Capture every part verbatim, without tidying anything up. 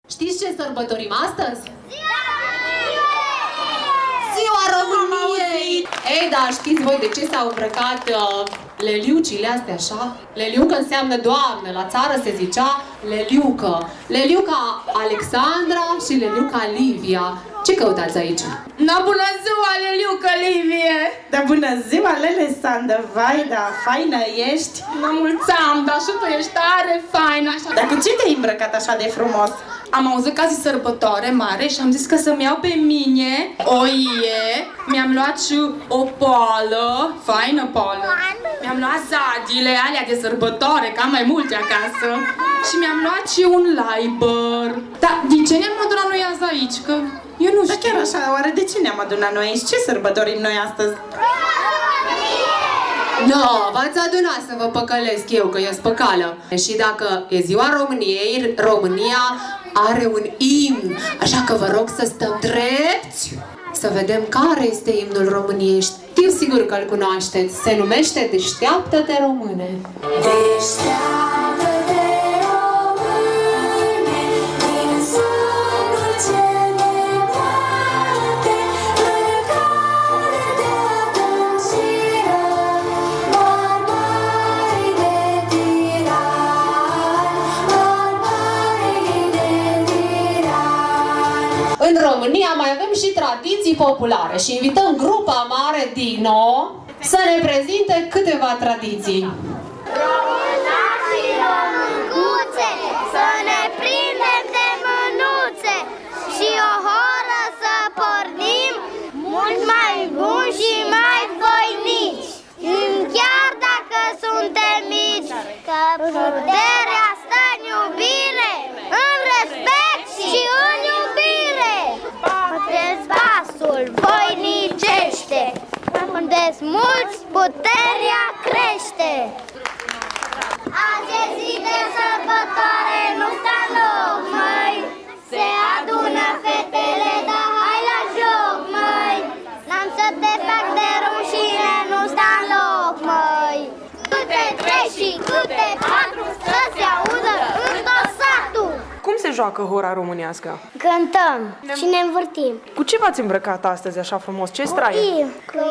Știți ce sărbătorim astăzi? Ziua României! Ei, dar știți voi de ce s-au îmbrăcat uh, leliucile astea așa? Leliucă înseamnă doamnă, la țară se zicea leliucă. Leliuca Alexandra și leliuca Livia. Ce căutați aici? Na, bună ziua, Leliucă Livie! Da, bună ziua, Lele Sandă, vai, da, faină ești! La mulți ani, dar și tu ești tare faină, așa. Dar cu ce te-ai îmbrăcat așa de frumos? Am auzit că azi sărbătoare mare și am zis că să-mi iau pe mine o ie, mi-am luat și o poală, faină poală, mi-am luat zadile alea de sărbătoare, că am mai multe acasă, și mi-am luat și un laibăr. Dar de ce ne-am adunat noi azi aici? Că eu nu știu. Da, chiar așa, oare de ce ne-am adunat noi aici? Ce sărbătorim noi astăzi? No, v-ați adunat să vă păcălesc eu, că e spăcală. Și dacă e ziua României, România are un imn. Așa că vă rog să stăm drepți, să vedem care este imnul României. Știu sigur că îl cunoașteți. Se numește Deșteaptă-te, române. Deșteaptă-te, române, din somnul ce ne bate, plecare de adânciră, barbarii de tirani, barbarii de tirani. În România mai avem și tradiții populare și invităm grupa mare Dino să ne prezinte câteva tradiții. Românași și româncuțe, să ne prindem de mânuțe și o horă să pornim, mult mai buni și mai voinici. Chiar dacă suntem mici, că puterea stă în iubire, în respect și în iubire. Bateți basul, voinicește, unde-s mulți, puterea crește. Azi e zi de sărbătoare, nu sta în loc, măi. Se adună fetele, dar hai la joc, măi. N-am să te fac de rușine, nu sta în loc, măi. Câte trei și câte patru, să se audă în tot satul. Cum se joacă hora românească? Cântăm și ne învârtim. Cu ce v-ați îmbrăcat astăzi așa frumos? Ce straie? Cu,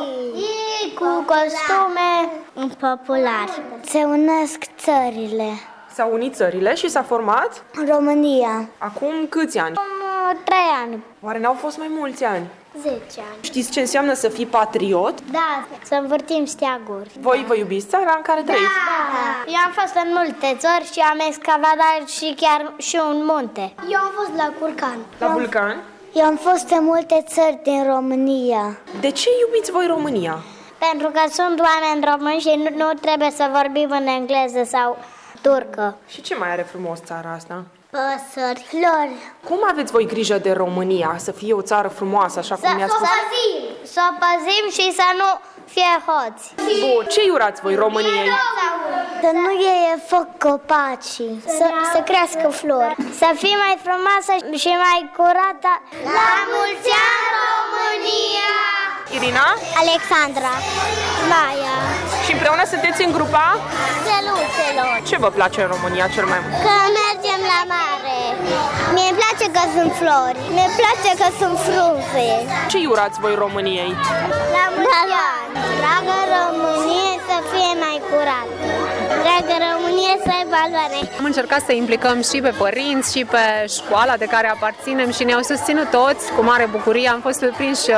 cu costume popular. Se unesc țările. S-au unit țările și s-a format? România. Acum câți ani? Acum trei ani. Oare n-au fost mai mulți ani? Zece ani. Știți ce înseamnă să fii patriot? Da, să învârtim steaguri. Voi vă iubiți țara în care trăiți? Da. Eu am fost în multe țări și am excavat și chiar și un munte. Eu am fost la Curcan. La Vulcan? Eu am fost în multe țări din România. De ce iubiți voi România? Pentru că sunt oameni români și nu, nu trebuie să vorbim în engleză sau turcă. Și ce mai are frumos țara asta? Păsări, flori. Cum aveți voi grijă de România? Să fie o țară frumoasă, așa cum mi-a spus? Să o păzim, să o păzim și să nu fie hoți. Bun, ce iurați voi României? Să nu iei foc copacii, să, să crească flori, să fie mai frumoasă și mai curată. La mulți ani, România! Irina? Alexandra, Maia Și împreună sunteți în grupa? Steluțelor. Ce vă place în România cel mai mult? Că mergem la mare. Mie îmi place că sunt flori. Mi-e place că sunt frunze. Ce iurați voi României? La mulți ani. Dragă Românie, să fie mai curat. Dragă Românie, să ai valoare. Am încercat să implicăm și pe părinți și pe școala de care aparținem și ne-au susținut toți cu mare bucurie. Am fost surprinși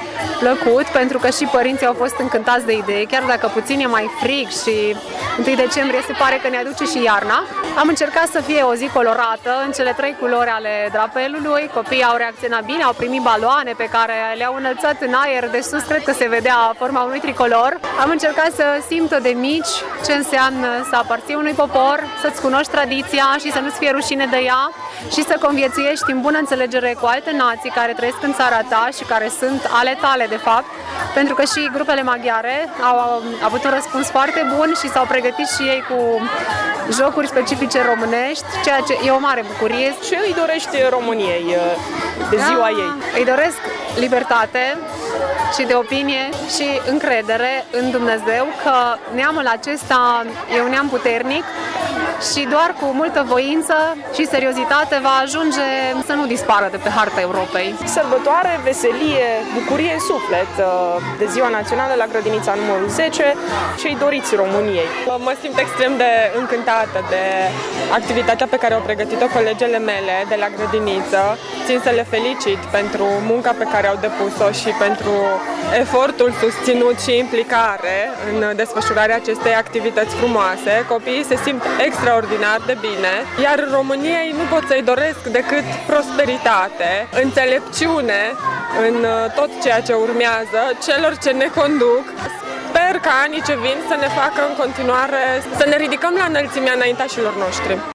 plăcut pentru că și părinții au fost încântați de idee, chiar dacă puțin e mai frig și întâi decembrie se pare că ne aduce și iarna. Am încercat să fie o zi colorată în cele trei culori ale drapelului. Copiii au reacționat bine, au primit baloane pe care le-au înălțat în aer de sus, cred că se vedea forma unui tricolor. Am încercat să simtă de mici ce înseamnă să aparții unui popor, să-ți cunoști tradiția și să nu-ți fie rușine de ea și să conviețuiești în bună înțelegere cu alte nații care trăiesc în țara ta și care sunt ale tale, de fapt, pentru că și grupele maghiare au avut un răspuns foarte bun și s-au pregătit și ei cu jocuri specifice românești, ceea ce e o mare bucurie. Ce îi dorești României de ziua da, ei? Îi doresc libertate și de opinie și încredere în Dumnezeu că neamul acesta e un neam puternic și doar cu multă voință și seriozitate va ajunge să nu dispară de pe harta Europei. Sărbătoare, veselie, bucurie în suflet de Ziua Națională la grădinița numărul zece, cei doriți României. Mă simt extrem de încântată de activitatea pe care au pregătit-o colegele mele de la grădiniță. Țin să le felicit pentru munca pe care au depus-o și pentru efortul susținut și implicare în desfășurarea acestei activități frumoase. Copiii se simt extraordinar de bine, iar României nu pot să-i doresc decât prosperitate, înțelepciune în tot ceea ce urmează, celor ce ne conduc. Sper ca anii ce vin să ne facă în continuare să ne ridicăm la înălțimea înaintașilor noștri.